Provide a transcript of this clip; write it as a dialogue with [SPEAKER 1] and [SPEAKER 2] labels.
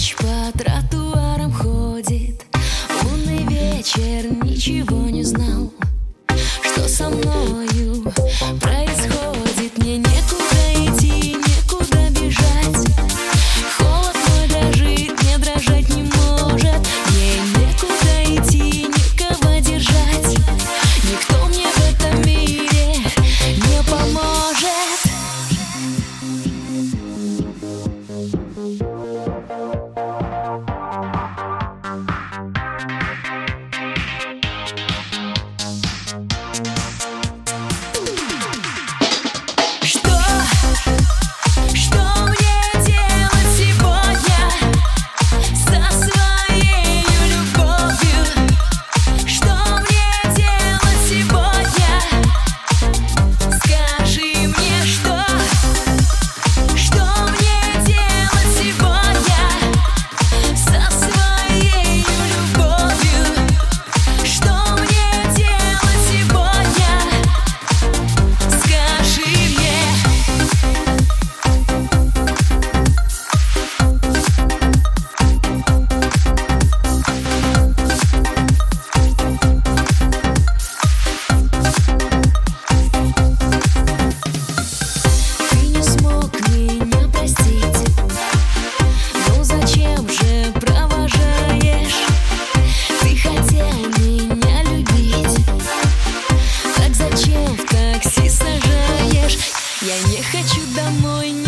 [SPEAKER 1] Ночь по тротуарам ходит, лунный вечер, ничего не знал, что со мною происходит. Мне некуда идти, некуда бежать. Холод мой дрожит, не дрожать не может. Мне некуда идти, никого держать. Никто мне в этом мире не поможет. Я не хочу домой.